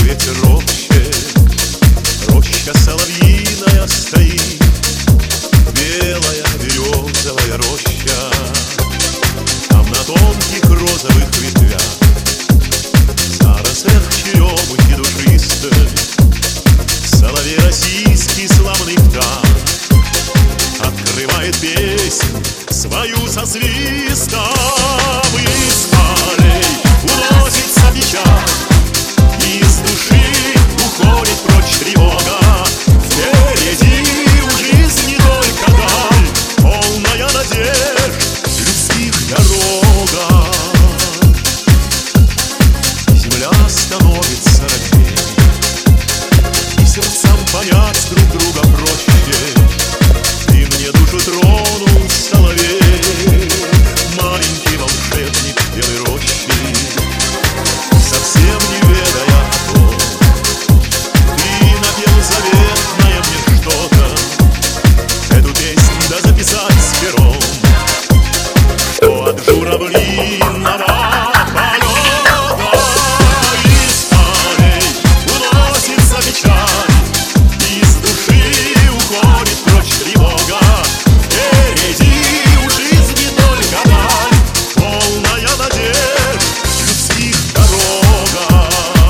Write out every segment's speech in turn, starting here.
ветер роще, роща соловьиная стоит, белая березовая роща. Там на тонких розовых ветвях, в зарослях черемухи душистой, соловей российский славный птах открывает песнь свою со свистом. Из полей уносится печаль, из души уходит прочь тревога. Впереди у жизни только даль, полная надежд людских дорога. Земля становится родней, и сердцам понять друг друга проще. Ты мне душу тронул, соловей, маленький волшебник белой рощи. Совсем не ведая о том, ты напел заветное мне что-то. Эту песню да записать с пером, что от журавлиного полета из полей уносится печаль, из души уходит прочь тревога. Впереди у жизни только даль, полная надежд людских дорога.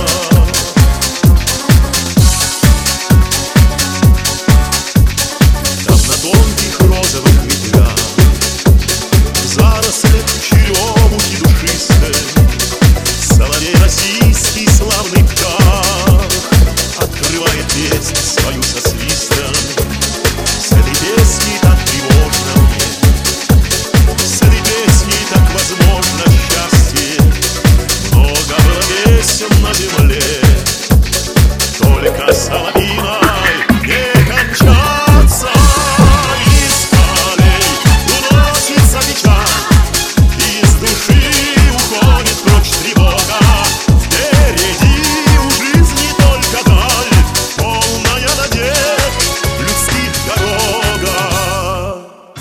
Там на тонких розовых ветвях, в зарослях черемухи душистой, соловей российский славный птах открывает песнь свою со свистом. С этой песней так тревожно мне, с этой песней так возможно счастье. Много было песен на земле, только соловьиной не кончаться. Из полей уносится печаль, из души уходит прочь тревога. Впереди у жизни только даль, полная надежд людских дорога.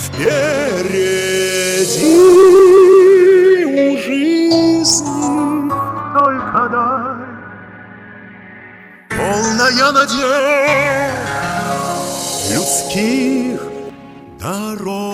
Впереди у жизни только даль, полная надежд людских дорог.